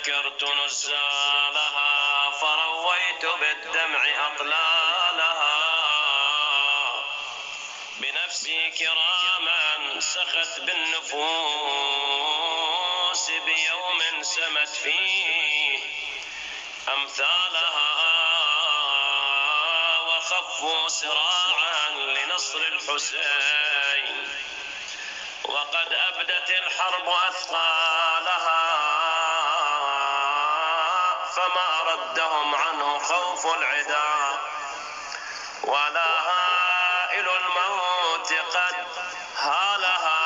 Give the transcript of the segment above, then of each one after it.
تذكرت نزالها فرويت بالدمع أطلالها. بنفسي كراما سخت بالنفوس بيوم سمت فيه أمثالها، وخفوا سراعا لنصر الحسين وقد أبدت الحرب أثقالها. فما ردهم عنه خوف العدا ولا هائل الموت قد هالها،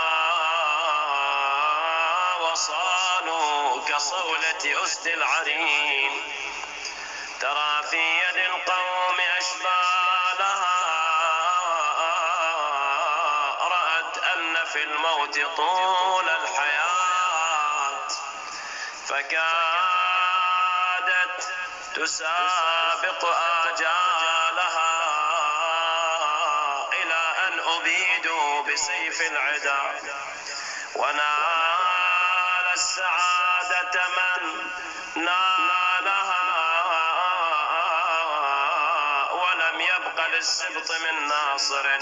وصالوا كصولة أسد العرين ترى في يد القوم أشبالها. رأت أن في الموت طول الحياة فكادت تسابق آجالها، إلى أن أبيدوا بسيف العدا ونال السعادة من نالها. ولم يبق للسبط من ناصر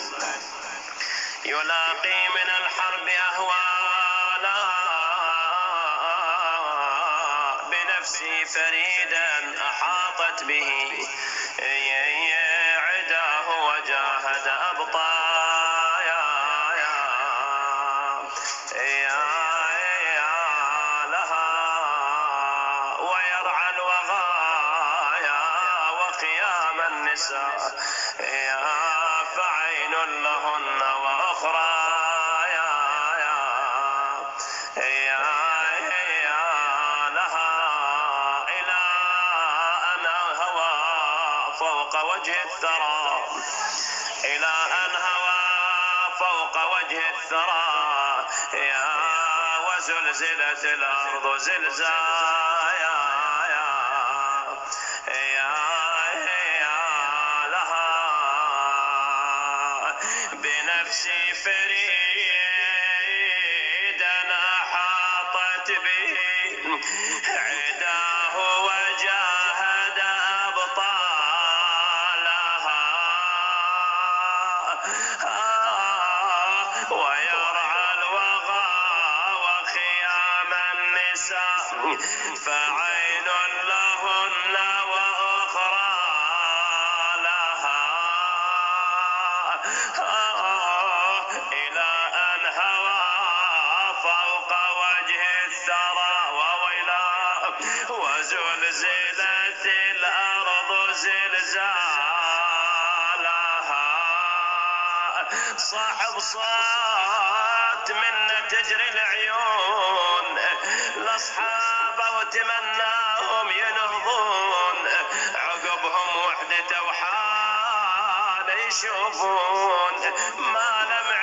يلاقي من الحرب أهوالا. بنفسي فريدا أحاطت به عداه وجاهد أبطايا. لها ويرعى الوغايا وخيام النساء فعين لهن وأخرى لها إلى أن هوى فوق وجه الثرى، إلى أن هوى فوق وجه الثرى وزلزلت الأرض زلزالا. لها بنفسي فريدا أحاطت به عداه وجاهد أبطالها. ويرعى الوغى وخيام النساء فعين لهن وأخرى لها، إلى أن هوى فوق وجه الثرى وويلا وزلزلت الأرض زلزالها. صاحب صوت منا تجري العيون الأصحاب وتمناهم ينهضون عقبهم وحدة وحال يشوفون ما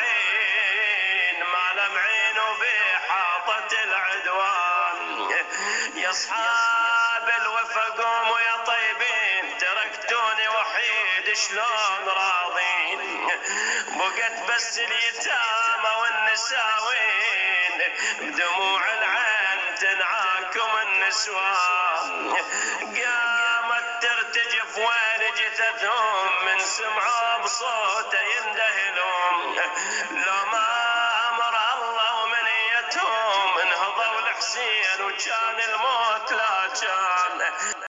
لمعين وبحاطة العدوان. يا أصحاب الوفا قوموا يا طيبين تركتوني وحيد شلون راضين. بقت بس اليتامى والنساوين بدموع العين تنعاكم النسوان. قامت ترتجف وين جثثهم من سمعوا بصوته يندهلون. لو ما أمر الله ومنيتهم انهضوا الحسين وكان الموت لا كان.